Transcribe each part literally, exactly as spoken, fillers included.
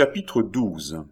Chapitre douze.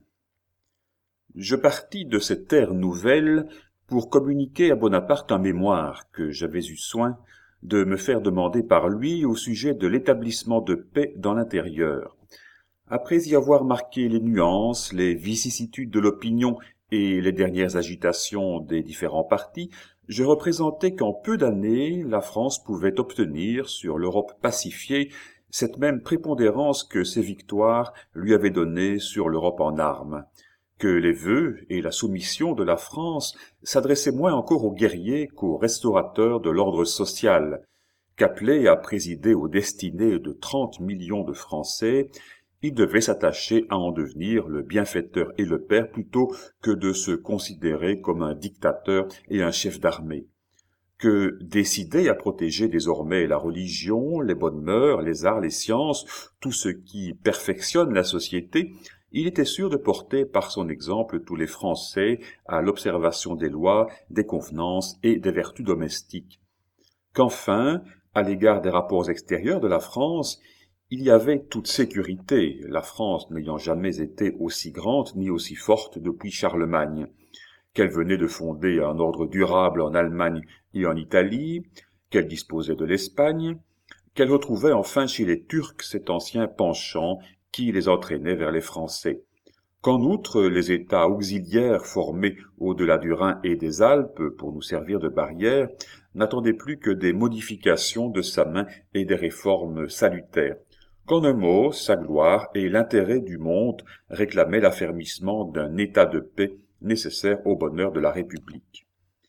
Je partis de cette terre nouvelle pour communiquer à Bonaparte un mémoire que j'avais eu soin de me faire demander par lui au sujet de l'établissement de paix dans l'intérieur. Après y avoir marqué les nuances, les vicissitudes de l'opinion et les dernières agitations des différents partis, je représentais qu'en peu d'années, la France pouvait obtenir, sur l'Europe pacifiée, cette même prépondérance que ses victoires lui avaient donnée sur l'Europe en armes, que les vœux et la soumission de la France s'adressaient moins encore aux guerriers qu'aux restaurateurs de l'ordre social, qu'appelés à présider aux destinées de trente millions de Français, il devait s'attacher à en devenir le bienfaiteur et le père plutôt que de se considérer comme un dictateur et un chef d'armée. Que, décidé à protéger désormais la religion, les bonnes mœurs, les arts, les sciences, tout ce qui perfectionne la société, il était sûr de porter par son exemple tous les Français à l'observation des lois, des convenances et des vertus domestiques. Qu'enfin, à l'égard des rapports extérieurs de la France, il y avait toute sécurité, la France n'ayant jamais été aussi grande ni aussi forte depuis Charlemagne, qu'elle venait de fonder un ordre durable en Allemagne et en Italie, qu'elle disposait de l'Espagne, qu'elle retrouvait enfin chez les Turcs cet ancien penchant qui les entraînait vers les Français. Qu'en outre, les États auxiliaires formés au-delà du Rhin et des Alpes pour nous servir de barrière n'attendaient plus que des modifications de sa main et des réformes salutaires. Qu'en un mot, sa gloire et l'intérêt du monde réclamaient l'affermissement d'un état de paix nécessaire au bonheur de la République.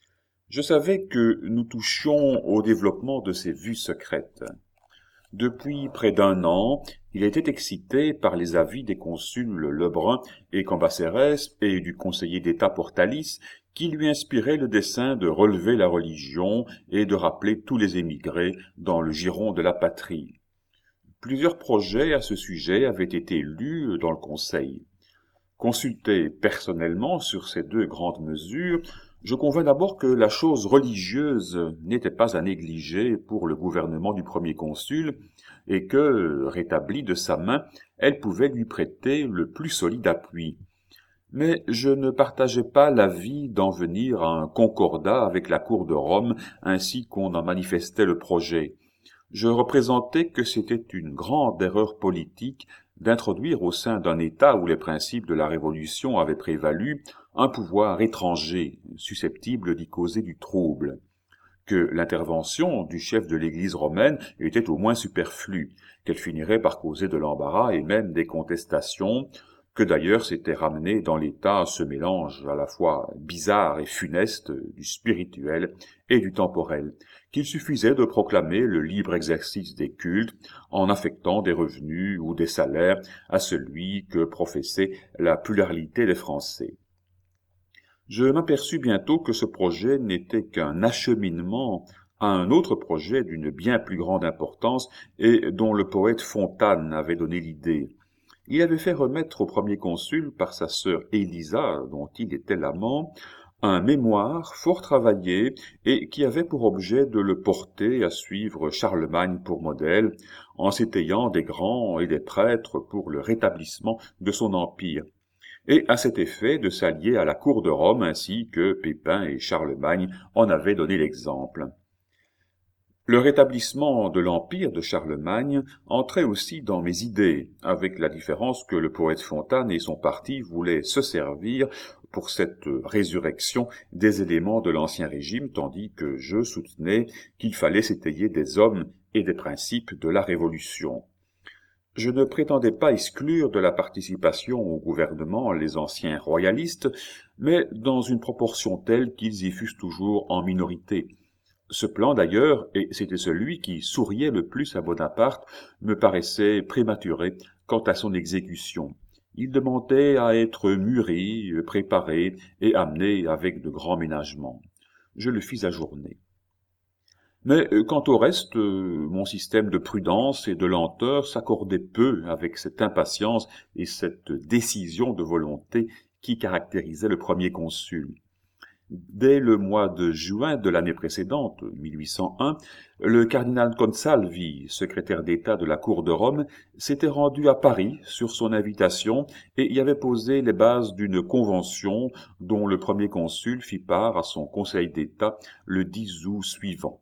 Je savais que nous touchions au développement de ces vues secrètes. Depuis près d'un an, il était excité par les avis des consuls Lebrun et Cambacérès et du conseiller d'État Portalis, qui lui inspiraient le dessein de relever la religion et de rappeler tous les émigrés dans le giron de la patrie. Plusieurs projets à ce sujet avaient été lus dans le Conseil. Consulté personnellement sur ces deux grandes mesures, je convins d'abord que la chose religieuse n'était pas à négliger pour le gouvernement du premier consul, et que, rétablie de sa main, elle pouvait lui prêter le plus solide appui. Mais je ne partageais pas l'avis d'en venir à un concordat avec la cour de Rome, ainsi qu'on en manifestait le projet. Je représentais que c'était une grande erreur politique d'introduire au sein d'un État où les principes de la Révolution avaient prévalu un pouvoir étranger susceptible d'y causer du trouble, que l'intervention du chef de l'Église romaine était au moins superflue, qu'elle finirait par causer de l'embarras et même des contestations, que d'ailleurs s'était ramené dans l'État ce mélange à la fois bizarre et funeste du spirituel et du temporel, qu'il suffisait de proclamer le libre exercice des cultes en affectant des revenus ou des salaires à celui que professait la pluralité des Français. Je m'aperçus bientôt que ce projet n'était qu'un acheminement à un autre projet d'une bien plus grande importance et dont le poète Fontane avait donné l'idée. Il avait fait remettre au premier consul par sa sœur Élisa, dont il était l'amant, un mémoire fort travaillé et qui avait pour objet de le porter à suivre Charlemagne pour modèle, en s'étayant des grands et des prêtres pour le rétablissement de son empire, et à cet effet de s'allier à la cour de Rome ainsi que Pépin et Charlemagne en avaient donné l'exemple. Le rétablissement de l'empire de Charlemagne entrait aussi dans mes idées, avec la différence que le poète Fontane et son parti voulaient se servir pour cette résurrection des éléments de l'Ancien Régime, tandis que je soutenais qu'il fallait s'étayer des hommes et des principes de la Révolution. Je ne prétendais pas exclure de la participation au gouvernement les anciens royalistes, mais dans une proportion telle qu'ils y fussent toujours en minorité. Ce plan d'ailleurs, et c'était celui qui souriait le plus à Bonaparte, me paraissait prématuré quant à son exécution. Il demandait à être mûri, préparé et amené avec de grands ménagements. Je le fis ajourner. Mais quant au reste, mon système de prudence et de lenteur s'accordait peu avec cette impatience et cette décision de volonté qui caractérisait le premier consul. Dès le mois de juin de l'année précédente, mille huit cent un, le cardinal Consalvi, secrétaire d'État de la cour de Rome, s'était rendu à Paris sur son invitation et y avait posé les bases d'une convention dont le premier consul fit part à son conseil d'État le dix août suivant.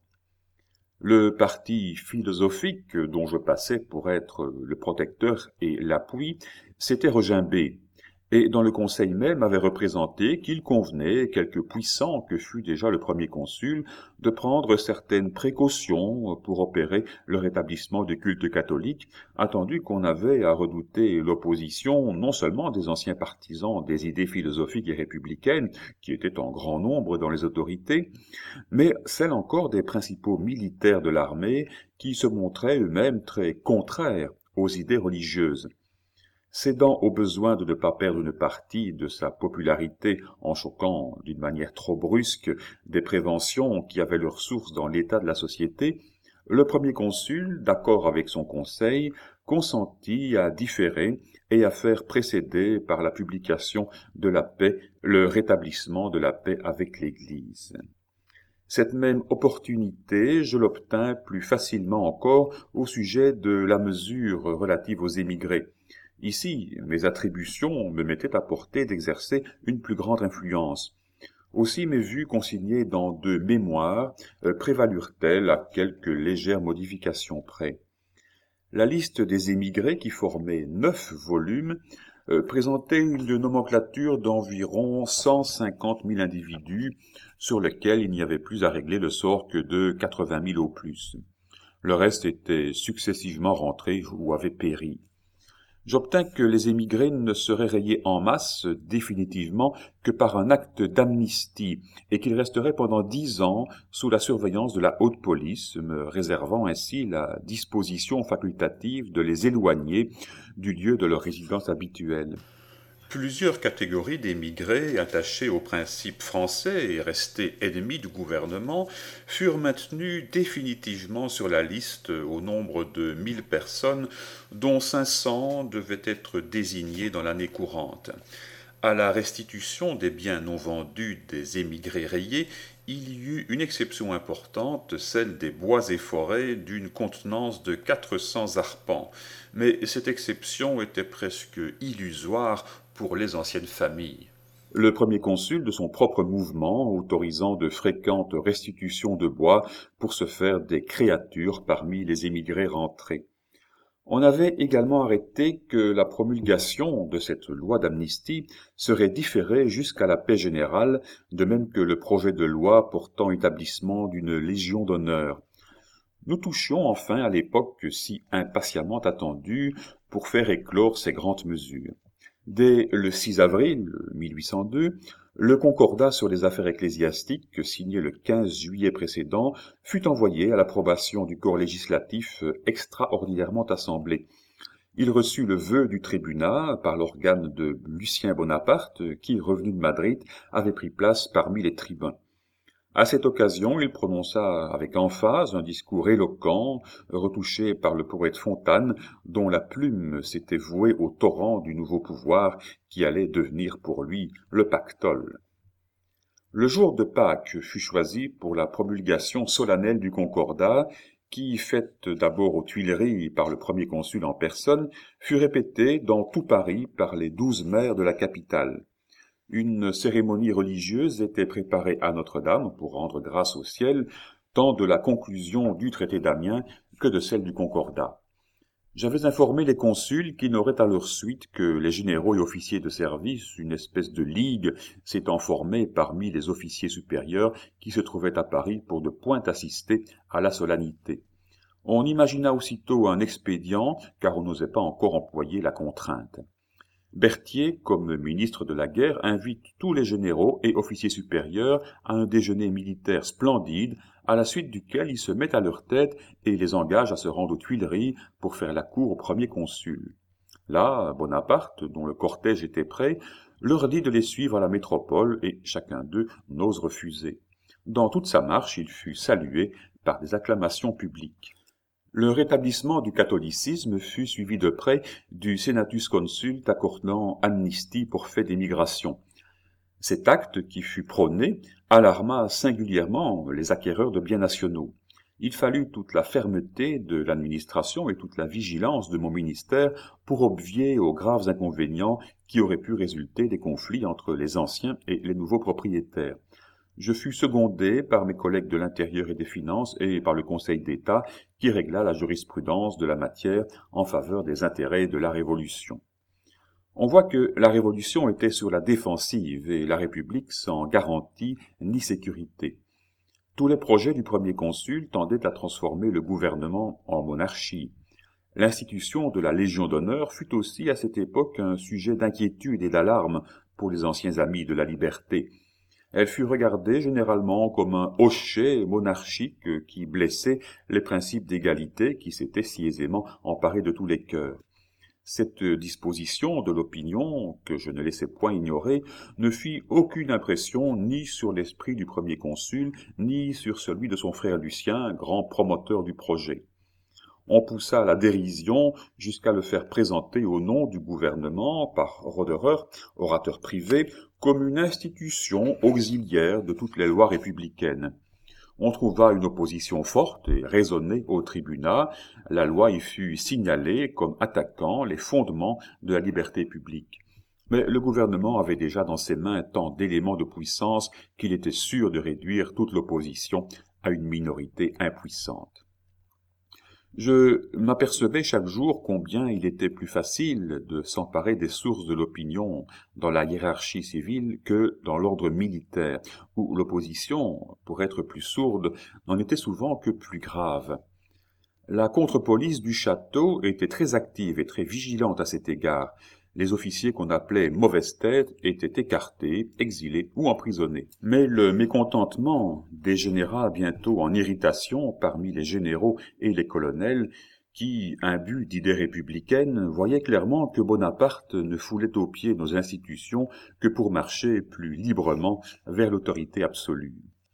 Le parti philosophique dont je passais pour être le protecteur et l'appui s'était regimbé, et dans le conseil même avait représenté qu'il convenait, quelque puissant que fût déjà le premier consul, de prendre certaines précautions pour opérer le rétablissement du culte catholique, attendu qu'on avait à redouter l'opposition non seulement des anciens partisans des idées philosophiques et républicaines, qui étaient en grand nombre dans les autorités, mais celle encore des principaux militaires de l'armée, qui se montraient eux-mêmes très contraires aux idées religieuses. Cédant au besoin de ne pas perdre une partie de sa popularité en choquant d'une manière trop brusque des préventions qui avaient leur source dans l'état de la société, le premier consul, d'accord avec son conseil, consentit à différer et à faire précéder par la publication de la paix le rétablissement de la paix avec l'Église. Cette même opportunité, je l'obtins plus facilement encore au sujet de la mesure relative aux émigrés. Ici, mes attributions me mettaient à portée d'exercer une plus grande influence. Aussi mes vues consignées dans deux mémoires euh, prévalurent-elles à quelques légères modifications près. La liste des émigrés, qui formait neuf volumes, euh, présentait une nomenclature d'environ cent cinquante mille individus, sur lesquels il n'y avait plus à régler le sort que de quatre-vingt mille au plus. Le reste était successivement rentré ou avait péri. J'obtins que les émigrés ne seraient rayés en masse définitivement que par un acte d'amnistie et qu'ils resteraient pendant dix ans sous la surveillance de la haute police, me réservant ainsi la disposition facultative de les éloigner du lieu de leur résidence habituelle. Plusieurs catégories d'émigrés attachés aux principes français et restés ennemis du gouvernement furent maintenues définitivement sur la liste au nombre de mille personnes, dont cinq cents devaient être désignées dans l'année courante. À la restitution des biens non vendus des émigrés rayés, il y eut une exception importante, celle des bois et forêts d'une contenance de quatre cents arpents, mais cette exception était presque illusoire pour les anciennes familles. Le premier consul de son propre mouvement, autorisant de fréquentes restitutions de bois pour se faire des créatures parmi les émigrés rentrés. On avait également arrêté que la promulgation de cette loi d'amnistie serait différée jusqu'à la paix générale, de même que le projet de loi portant établissement d'une légion d'honneur. Nous touchions enfin à l'époque si impatiemment attendue pour faire éclore ces grandes mesures. Dès le six avril mille huit cent deux, le concordat sur les affaires ecclésiastiques, signé le quinze juillet précédent, fut envoyé à l'approbation du corps législatif extraordinairement assemblé. Il reçut le vœu du tribunat par l'organe de Lucien Bonaparte, qui, revenu de Madrid, avait pris place parmi les tribuns. À cette occasion, il prononça avec emphase un discours éloquent, retouché par le poète Fontane, dont la plume s'était vouée au torrent du nouveau pouvoir qui allait devenir pour lui le pactole. Le jour de Pâques fut choisi pour la promulgation solennelle du Concordat, qui, faite d'abord aux Tuileries par le premier consul en personne, fut répétée dans tout Paris par les douze maires de la capitale. Une cérémonie religieuse était préparée à Notre-Dame pour rendre grâce au ciel, tant de la conclusion du traité d'Amiens que de celle du Concordat. J'avais informé les consuls qui n'auraient à leur suite que les généraux et officiers de service, une espèce de ligue s'étant formée parmi les officiers supérieurs qui se trouvaient à Paris pour de point assister à la solennité. On imagina aussitôt un expédient, car on n'osait pas encore employer la contrainte. Berthier, comme ministre de la guerre, invite tous les généraux et officiers supérieurs à un déjeuner militaire splendide, à la suite duquel ils se mettent à leur tête et les engage à se rendre aux Tuileries pour faire la cour au premier consul. Là, Bonaparte, dont le cortège était prêt, leur dit de les suivre à la métropole et chacun d'eux n'ose refuser. Dans toute sa marche, il fut salué par des acclamations publiques. Le rétablissement du catholicisme fut suivi de près du Senatus Consult accordant amnistie pour fait d'émigration. Cet acte, qui fut prôné, alarma singulièrement les acquéreurs de biens nationaux. Il fallut toute la fermeté de l'administration et toute la vigilance de mon ministère pour obvier aux graves inconvénients qui auraient pu résulter des conflits entre les anciens et les nouveaux propriétaires. Je fus secondé par mes collègues de l'Intérieur et des Finances et par le Conseil d'État qui régla la jurisprudence de la matière en faveur des intérêts de la Révolution. On voit que la Révolution était sur la défensive et la République sans garantie ni sécurité. Tous les projets du premier consul tendaient à transformer le gouvernement en monarchie. L'institution de la Légion d'honneur fut aussi à cette époque un sujet d'inquiétude et d'alarme pour les anciens amis de la liberté. Elle fut regardée généralement comme un hochet monarchique qui blessait les principes d'égalité qui s'étaient si aisément emparés de tous les cœurs. Cette disposition de l'opinion, que je ne laissais point ignorer, ne fit aucune impression ni sur l'esprit du premier consul, ni sur celui de son frère Lucien, grand promoteur du projet. On poussa la dérision jusqu'à le faire présenter au nom du gouvernement par Roderer, orateur privé, comme une institution auxiliaire de toutes les lois républicaines. On trouva une opposition forte et raisonnée au tribunat. La loi y fut signalée comme attaquant les fondements de la liberté publique. Mais le gouvernement avait déjà dans ses mains tant d'éléments de puissance qu'il était sûr de réduire toute l'opposition à une minorité impuissante. Je m'apercevais chaque jour combien il était plus facile de s'emparer des sources de l'opinion dans la hiérarchie civile que dans l'ordre militaire, où l'opposition, pour être plus sourde, n'en était souvent que plus grave. La contre-police du château était très active et très vigilante à cet égard. Les officiers qu'on appelait mauvaises têtes étaient écartés, exilés ou emprisonnés. Mais le mécontentement dégénéra bientôt en irritation parmi les généraux et les colonels qui, imbus d'idées républicaines, voyaient clairement que Bonaparte ne foulait aux pieds nos institutions que pour marcher plus librement vers l'autorité absolue.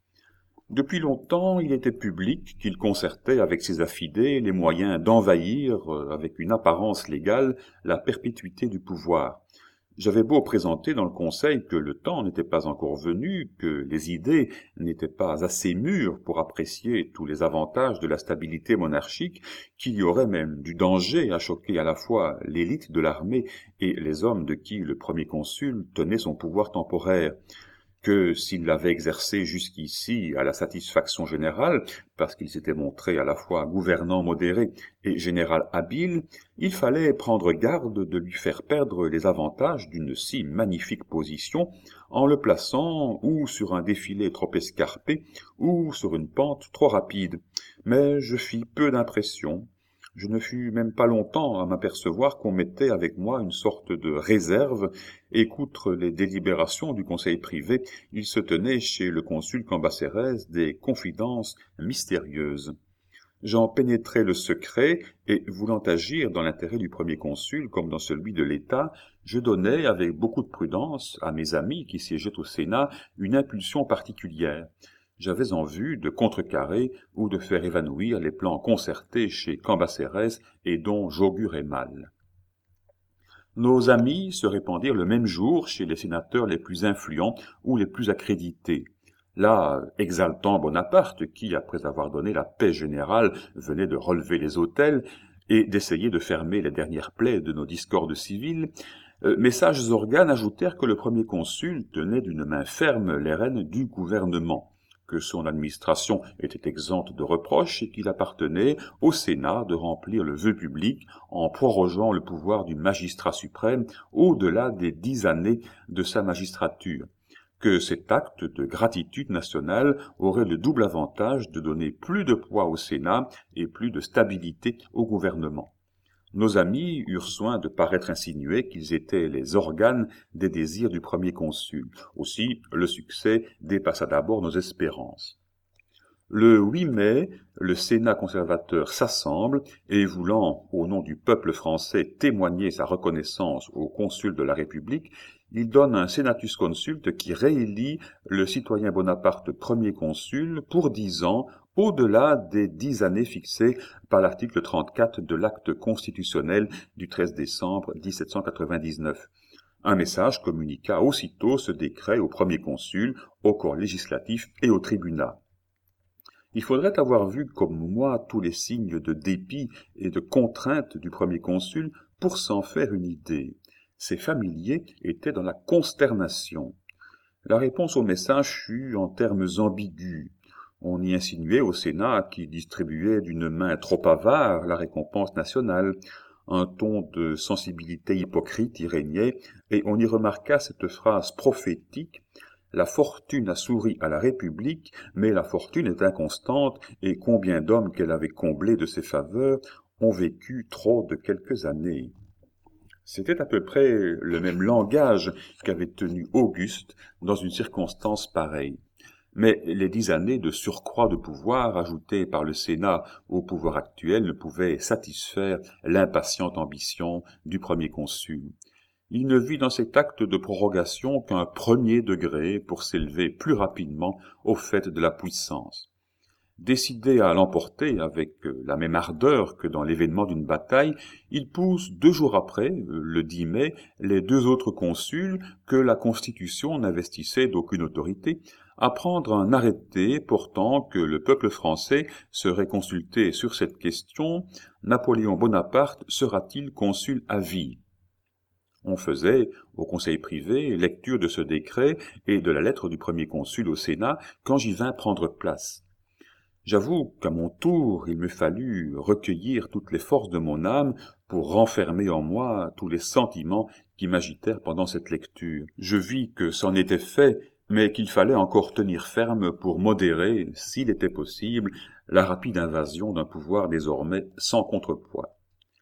Depuis longtemps, il était public qu'il concertait avec ses affidés les moyens d'envahir, avec une apparence légale, la perpétuité du pouvoir. J'avais beau présenter dans le Conseil que le temps n'était pas encore venu, que les idées n'étaient pas assez mûres pour apprécier tous les avantages de la stabilité monarchique, qu'il y aurait même du danger à choquer à la fois l'élite de l'armée et les hommes de qui le premier consul tenait son pouvoir temporaire, que s'il l'avait exercé jusqu'ici à la satisfaction générale, parce qu'il s'était montré à la fois gouvernant modéré et général habile, il fallait prendre garde de lui faire perdre les avantages d'une si magnifique position en le plaçant ou sur un défilé trop escarpé ou sur une pente trop rapide. Mais je fis peu d'impression. Je ne fus même pas longtemps à m'apercevoir qu'on mettait avec moi une sorte de réserve, et qu'outre les délibérations du conseil privé, il se tenait chez le consul Cambacérès des confidences mystérieuses. J'en pénétrai le secret, et voulant agir dans l'intérêt du premier consul comme dans celui de l'État, je donnai avec beaucoup de prudence à mes amis qui siégeaient au Sénat une impulsion particulière. J'avais en vue de contrecarrer ou de faire évanouir les plans concertés chez Cambacérès et dont j'augurais mal. Nos amis se répandirent le même jour chez les sénateurs les plus influents ou les plus accrédités. Là, exaltant Bonaparte, qui, après avoir donné la paix générale, venait de relever les autels et d'essayer de fermer les dernières plaies de nos discordes civiles, euh, mes sages organes ajoutèrent que le premier consul tenait d'une main ferme les rênes du gouvernement, que son administration était exempte de reproches et qu'il appartenait au Sénat de remplir le vœu public en prorogeant le pouvoir du magistrat suprême au-delà des dix années de sa magistrature, que cet acte de gratitude nationale aurait le double avantage de donner plus de poids au Sénat et plus de stabilité au gouvernement. Nos amis eurent soin de paraître insinuer qu'ils étaient les organes des désirs du premier consul. Aussi, le succès dépassa d'abord nos espérances. Le huit mai, le Sénat conservateur s'assemble et, voulant, au nom du peuple français, témoigner sa reconnaissance au consul de la République, il donne un senatus consulte qui réélit le citoyen Bonaparte premier consul pour dix ans, au-delà des dix années fixées par l'article trente-quatre de l'acte constitutionnel du treize décembre mille sept cent quatre-vingt-dix-neuf. Un message communiqua aussitôt ce décret au premier consul, au corps législatif et au tribunat. Il faudrait avoir vu comme moi tous les signes de dépit et de contrainte du premier consul pour s'en faire une idée. Ses familiers étaient dans la consternation. La réponse au message fut en termes ambigus. On y insinuait au Sénat qu'il distribuait d'une main trop avare la récompense nationale. Un ton de sensibilité hypocrite y régnait, et on y remarqua cette phrase prophétique: « La fortune a souri à la République, mais la fortune est inconstante, et combien d'hommes qu'elle avait comblés de ses faveurs ont vécu trop de quelques années. » C'était à peu près le même langage qu'avait tenu Auguste dans une circonstance pareille. Mais les dix années de surcroît de pouvoir ajoutées par le Sénat au pouvoir actuel ne pouvaient satisfaire l'impatiente ambition du premier consul. Il ne vit dans cet acte de prorogation qu'un premier degré pour s'élever plus rapidement au fait de la puissance. Décidé à l'emporter avec la même ardeur que dans l'événement d'une bataille, il pousse deux jours après, le dix mai, les deux autres consuls que la Constitution n'investissait d'aucune autorité à prendre un arrêté portant que le peuple français serait consulté sur cette question: Napoléon Bonaparte sera-t-il consul à vie? On faisait, au conseil privé, lecture de ce décret et de la lettre du premier consul au Sénat quand j'y vins prendre place. J'avoue qu'à mon tour, il me fallut recueillir toutes les forces de mon âme pour renfermer en moi tous les sentiments qui m'agitèrent pendant cette lecture. Je vis que c'en était fait, mais qu'il fallait encore tenir ferme pour modérer, s'il était possible, la rapide invasion d'un pouvoir désormais sans contrepoids.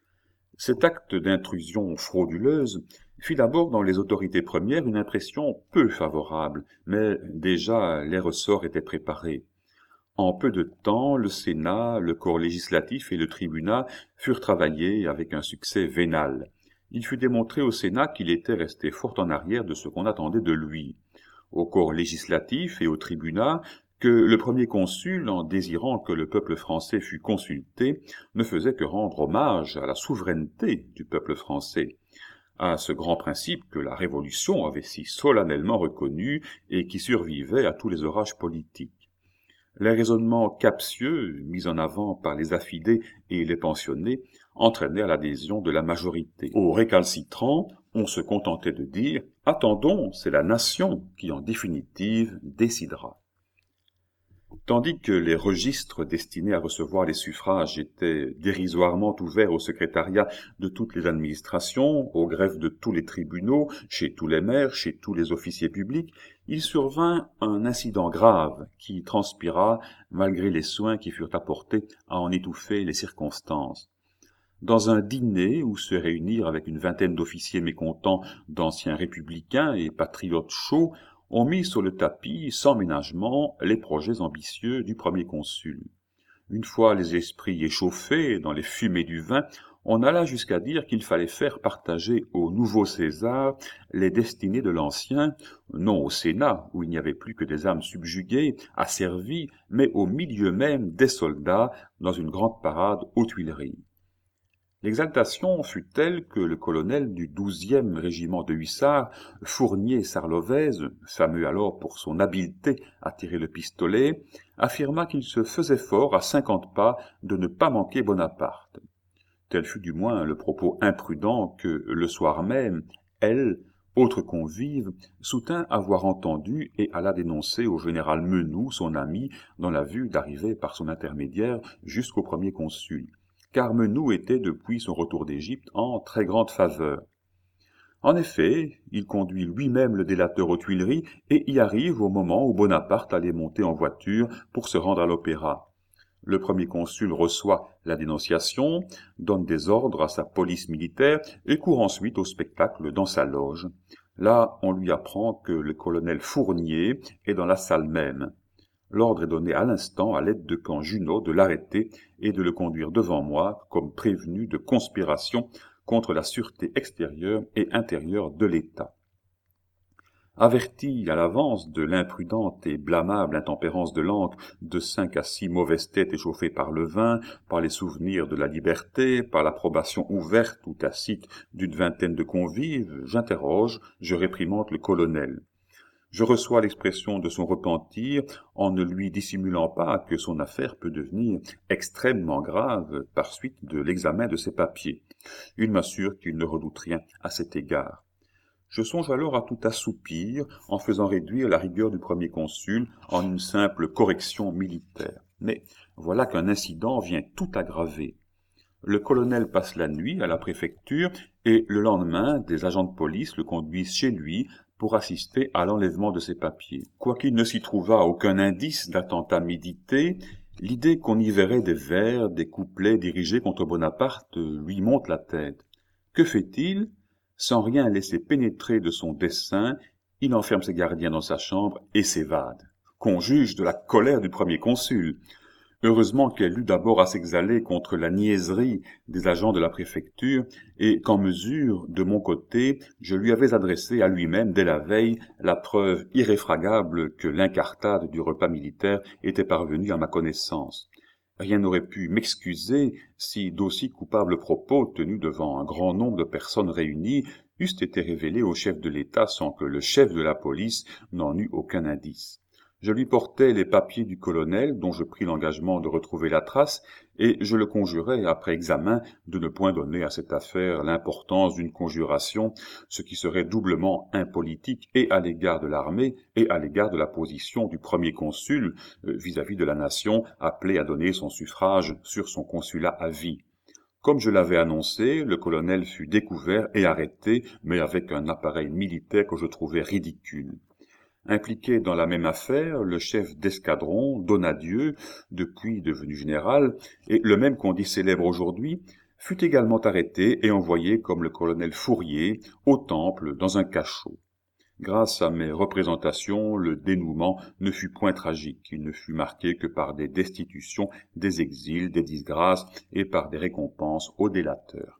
Cet acte d'intrusion frauduleuse fit d'abord dans les autorités premières une impression peu favorable, mais déjà les ressorts étaient préparés. En peu de temps, le Sénat, le corps législatif et le tribunat furent travaillés avec un succès vénal. Il fut démontré au Sénat qu'il était resté fort en arrière de ce qu'on attendait de lui. Au corps législatif et au tribunat, que le premier consul, en désirant que le peuple français fût consulté, ne faisait que rendre hommage à la souveraineté du peuple français, à ce grand principe que la Révolution avait si solennellement reconnu et qui survivait à tous les orages politiques. Les raisonnements captieux, mis en avant par les affidés et les pensionnés, entraînèrent l'adhésion de la majorité. Aux récalcitrants, on se contentait de dire « Attendons, c'est la nation qui en définitive décidera ». Tandis que les registres destinés à recevoir les suffrages étaient dérisoirement ouverts au secrétariat de toutes les administrations, au greffe de tous les tribunaux, chez tous les maires, chez tous les officiers publics, il survint un incident grave qui transpira malgré les soins qui furent apportés à en étouffer les circonstances. Dans un dîner où se réunirent avec une vingtaine d'officiers mécontents d'anciens républicains et patriotes chauds, on mit sur le tapis, sans ménagement, les projets ambitieux du premier consul. Une fois les esprits échauffés dans les fumées du vin, on alla jusqu'à dire qu'il fallait faire partager au nouveau César les destinées de l'ancien, non au Sénat, où il n'y avait plus que des âmes subjuguées, asservies, mais au milieu même des soldats, dans une grande parade aux Tuileries. L'exaltation fut telle que le colonel du douzième régiment de hussards, Fournier Sarlovez, fameux alors pour son habileté à tirer le pistolet, affirma qu'il se faisait fort à cinquante pas de ne pas manquer Bonaparte. Tel fut du moins le propos imprudent que, le soir même, elle, autre convive, soutint avoir entendu et alla dénoncer au général Menou, son ami, dans la vue d'arriver par son intermédiaire jusqu'au premier consul, car Menou était depuis son retour d'Égypte en très grande faveur. En effet, il conduit lui-même le délateur aux Tuileries et y arrive au moment où Bonaparte allait monter en voiture pour se rendre à l'opéra. Le premier consul reçoit la dénonciation, donne des ordres à sa police militaire et court ensuite au spectacle dans sa loge. Là, on lui apprend que le colonel Fournier est dans la salle même. L'ordre est donné à l'instant à l'aide de camp Junot de l'arrêter et de le conduire devant moi comme prévenu de conspiration contre la sûreté extérieure et intérieure de l'État. Averti à l'avance de l'imprudente et blâmable intempérance de l'encre, de cinq à six mauvaises têtes échauffées par le vin, par les souvenirs de la liberté, par l'approbation ouverte ou tacite d'une vingtaine de convives, j'interroge, je réprimande le colonel. Je reçois l'expression de son repentir en ne lui dissimulant pas que son affaire peut devenir extrêmement grave par suite de l'examen de ses papiers. Il m'assure qu'il ne redoute rien à cet égard. Je songe alors à tout assoupir en faisant réduire la rigueur du premier consul en une simple correction militaire. Mais voilà qu'un incident vient tout aggraver. Le colonel passe la nuit à la préfecture et le lendemain, des agents de police le conduisent chez lui pour assister à l'enlèvement de ses papiers. Quoiqu'il ne s'y trouvât aucun indice d'attentat médité, l'idée qu'on y verrait des vers, des couplets dirigés contre Bonaparte lui monte la tête. Que fait-il ? Sans rien laisser pénétrer de son dessein, il enferme ses gardiens dans sa chambre et s'évade. Qu'on juge de la colère du premier consul. Heureusement qu'elle eut d'abord à s'exhaler contre la niaiserie des agents de la préfecture et qu'en mesure, de mon côté, je lui avais adressé à lui-même dès la veille la preuve irréfragable que l'incartade du repas militaire était parvenue à ma connaissance. Rien n'aurait pu m'excuser si d'aussi coupables propos tenus devant un grand nombre de personnes réunies eussent été révélés au chef de l'État sans que le chef de la police n'en eût aucun indice. Je lui portai les papiers du colonel, dont je pris l'engagement de retrouver la trace, et je le conjurai, après examen, de ne point donner à cette affaire l'importance d'une conjuration, ce qui serait doublement impolitique et à l'égard de l'armée et à l'égard de la position du premier consul euh, vis-à-vis de la nation appelée à donner son suffrage sur son consulat à vie. Comme je l'avais annoncé, le colonel fut découvert et arrêté, mais avec un appareil militaire que je trouvais ridicule. Impliqué dans la même affaire, le chef d'escadron, Donadieu, depuis devenu général, et le même qu'on dit célèbre aujourd'hui, fut également arrêté et envoyé comme le colonel Fourier au Temple dans un cachot. Grâce à mes représentations, le dénouement ne fut point tragique, il ne fut marqué que par des destitutions, des exils, des disgrâces et par des récompenses aux délateurs.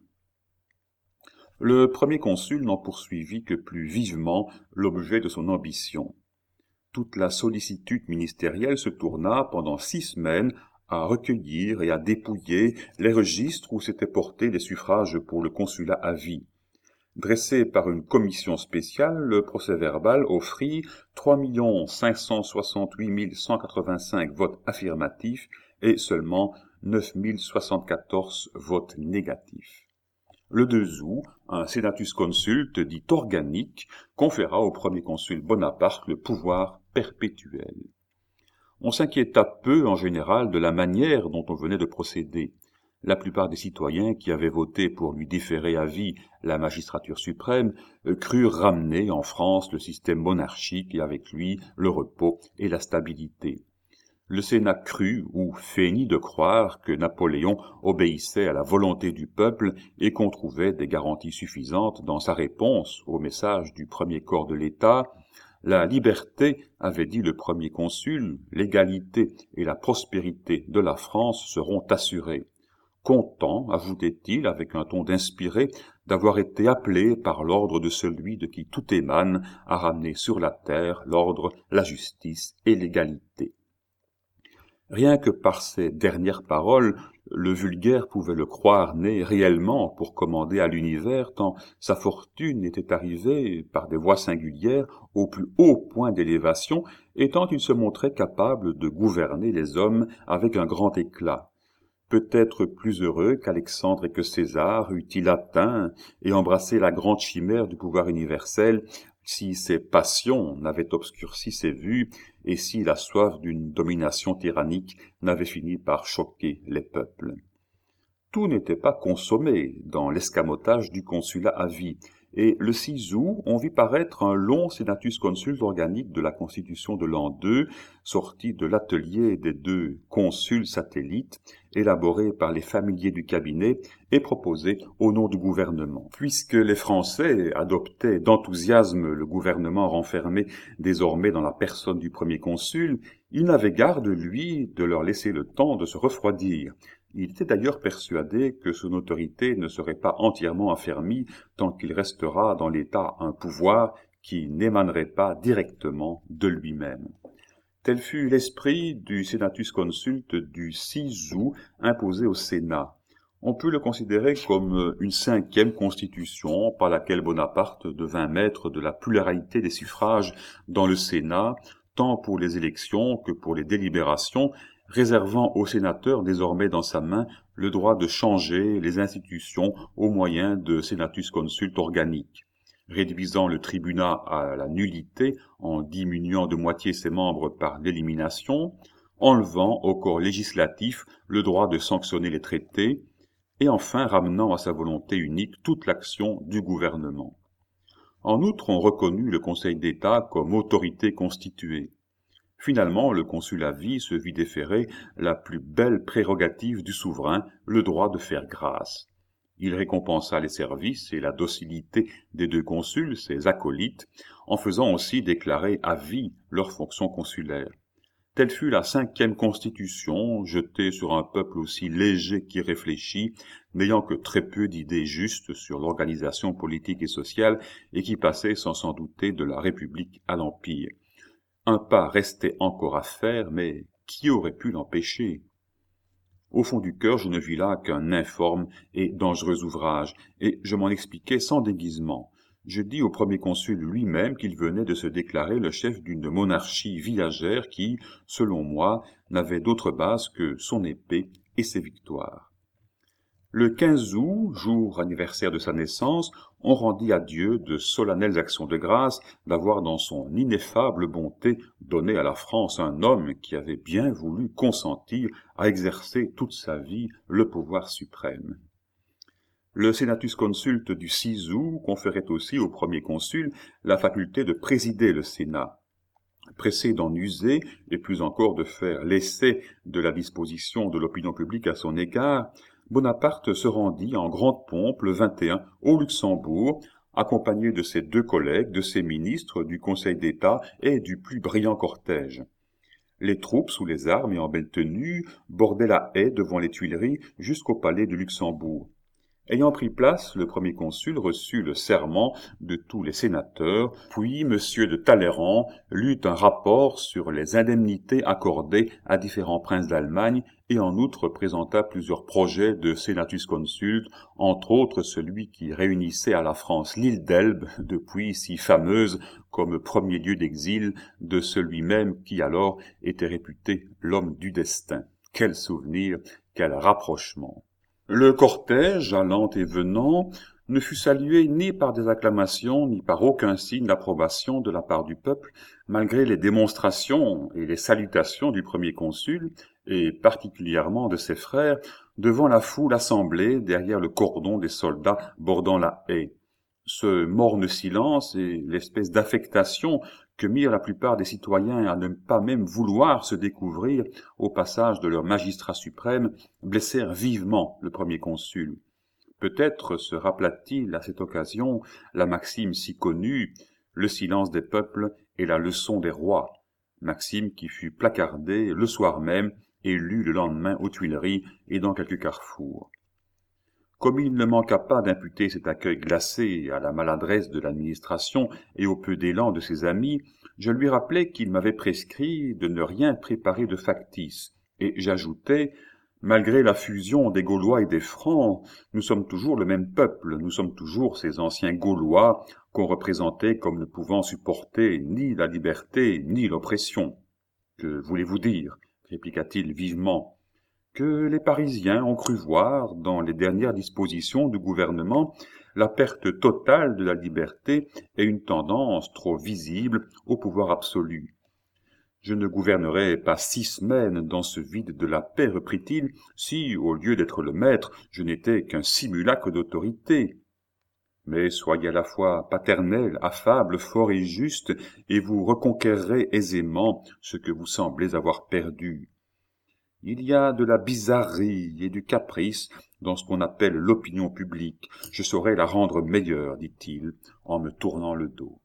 Le premier consul n'en poursuivit que plus vivement l'objet de son ambition. Toute la sollicitude ministérielle se tourna pendant six semaines à recueillir et à dépouiller les registres où s'étaient portés les suffrages pour le consulat à vie. Dressé par une commission spéciale, le procès-verbal offrit trois millions cinq cent soixante-huit mille cent quatre-vingt-cinq votes affirmatifs et seulement neuf mille soixante-quatorze votes négatifs. Le deux août, un senatus consulte dit organique conféra au premier consul Bonaparte le pouvoir perpétuel. On s'inquiéta peu en général de la manière dont on venait de procéder. La plupart des citoyens qui avaient voté pour lui déférer à vie la magistrature suprême euh, crurent ramener en France le système monarchique et avec lui le repos et la stabilité. Le Sénat crut ou feignit de croire que Napoléon obéissait à la volonté du peuple et qu'on trouvait des garanties suffisantes dans sa réponse au message du premier corps de l'État. La liberté, avait dit le premier consul, l'égalité et la prospérité de la France seront assurées. Content, ajoutait-il avec un ton d'inspiré, d'avoir été appelé par l'ordre de celui de qui tout émane à ramener sur la terre l'ordre, la justice et l'égalité. Rien que par ces dernières paroles, le vulgaire pouvait le croire né réellement pour commander à l'univers, tant sa fortune était arrivée, par des voies singulières, au plus haut point d'élévation, et tant il se montrait capable de gouverner les hommes avec un grand éclat. Peut-être plus heureux qu'Alexandre et que César eût-il atteint et embrassé la grande chimère du pouvoir universel, si ses passions n'avaient obscurci ses vues et si la soif d'une domination tyrannique n'avait fini par choquer les peuples. Tout n'était pas consommé dans l'escamotage du consulat à vie, et le six août, on vit paraître un long senatus consulte organique de la Constitution de l'an deux, sorti de l'atelier des deux consuls satellites, élaboré par les familiers du cabinet et proposé au nom du gouvernement. Puisque les Français adoptaient d'enthousiasme le gouvernement renfermé désormais dans la personne du premier consul, il n'avait garde, lui, de leur laisser le temps de se refroidir. Il était d'ailleurs persuadé que son autorité ne serait pas entièrement affermie tant qu'il restera dans l'État un pouvoir qui n'émanerait pas directement de lui-même. Tel fut l'esprit du Senatus Consulte du six août imposé au Sénat. On peut le considérer comme une cinquième constitution par laquelle Bonaparte devint maître de la pluralité des suffrages dans le Sénat, tant pour les élections que pour les délibérations, réservant aux sénateurs désormais dans sa main le droit de changer les institutions au moyen de Senatus Consulte organiques, réduisant le tribunat à la nullité en diminuant de moitié ses membres par l'élimination, enlevant au corps législatif le droit de sanctionner les traités, et enfin ramenant à sa volonté unique toute l'action du gouvernement. En outre, on reconnut le Conseil d'État comme autorité constituée. Finalement, le consul à vie se vit déférer la plus belle prérogative du souverain, le droit de faire grâce. Il récompensa les services et la docilité des deux consuls, ses acolytes, en faisant aussi déclarer à vie leurs fonctions consulaires. Telle fut la cinquième constitution, jetée sur un peuple aussi léger qu'irréfléchi, n'ayant que très peu d'idées justes sur l'organisation politique et sociale, et qui passait sans s'en douter de la République à l'Empire. Un pas restait encore à faire, mais qui aurait pu l'empêcher ? Au fond du cœur, je ne vis là qu'un informe et dangereux ouvrage, et je m'en expliquai sans déguisement. Je dis au premier consul lui-même qu'il venait de se déclarer le chef d'une monarchie viagère qui, selon moi, n'avait d'autre base que son épée et ses victoires. Le quinze août, jour anniversaire de sa naissance, on rendit à Dieu de solennelles actions de grâce d'avoir dans son ineffable bonté donné à la France un homme qui avait bien voulu consentir à exercer toute sa vie le pouvoir suprême. Le Senatus Consulte du six août conférait aussi au premier consul la faculté de présider le Sénat. Pressé d'en user, et plus encore de faire l'essai de la disposition de l'opinion publique à son égard, Bonaparte se rendit en grande pompe le vingt et un au Luxembourg, accompagné de ses deux collègues, de ses ministres, du Conseil d'État et du plus brillant cortège. Les troupes, sous les armes et en belle tenue, bordaient la haie devant les Tuileries jusqu'au palais du Luxembourg. Ayant pris place, le premier consul reçut le serment de tous les sénateurs, puis M. de Talleyrand lut un rapport sur les indemnités accordées à différents princes d'Allemagne et en outre présenta plusieurs projets de Senatus Consulte, entre autres celui qui réunissait à la France l'île d'Elbe, depuis si fameuse comme premier lieu d'exil de celui même qui alors était réputé l'homme du destin. Quel souvenir, quel rapprochement! Le cortège, allant et venant, ne fut salué ni par des acclamations, ni par aucun signe d'approbation de la part du peuple, malgré les démonstrations et les salutations du premier consul, et particulièrement de ses frères, devant la foule assemblée derrière le cordon des soldats bordant la haie. Ce morne silence et l'espèce d'affectation que mirent la plupart des citoyens à ne pas même vouloir se découvrir au passage de leur magistrat suprême blessèrent vivement le premier consul. Peut-être se rappela-t-il à cette occasion la maxime si connue, le silence des peuples et la leçon des rois, maxime qui fut placardée le soir même et lue le lendemain aux Tuileries et dans quelques carrefours. Comme il ne manqua pas d'imputer cet accueil glacé à la maladresse de l'administration et au peu d'élan de ses amis, je lui rappelai qu'il m'avait prescrit de ne rien préparer de factice, et j'ajoutai, malgré la fusion des Gaulois et des Francs, nous sommes toujours le même peuple, nous sommes toujours ces anciens Gaulois qu'on représentait comme ne pouvant supporter ni la liberté ni l'oppression. Que voulez-vous dire? Répliqua-t-il vivement. Que les Parisiens ont cru voir, dans les dernières dispositions du gouvernement, la perte totale de la liberté et une tendance trop visible au pouvoir absolu. Je ne gouvernerai pas six semaines dans ce vide de la paix, reprit-il, si, au lieu d'être le maître, je n'étais qu'un simulacre d'autorité. Mais soyez à la fois paternel, affable, fort et juste, et vous reconquerrez aisément ce que vous semblez avoir perdu. Il y a de la bizarrerie et du caprice dans ce qu'on appelle l'opinion publique. Je saurais la rendre meilleure, dit-il, en me tournant le dos.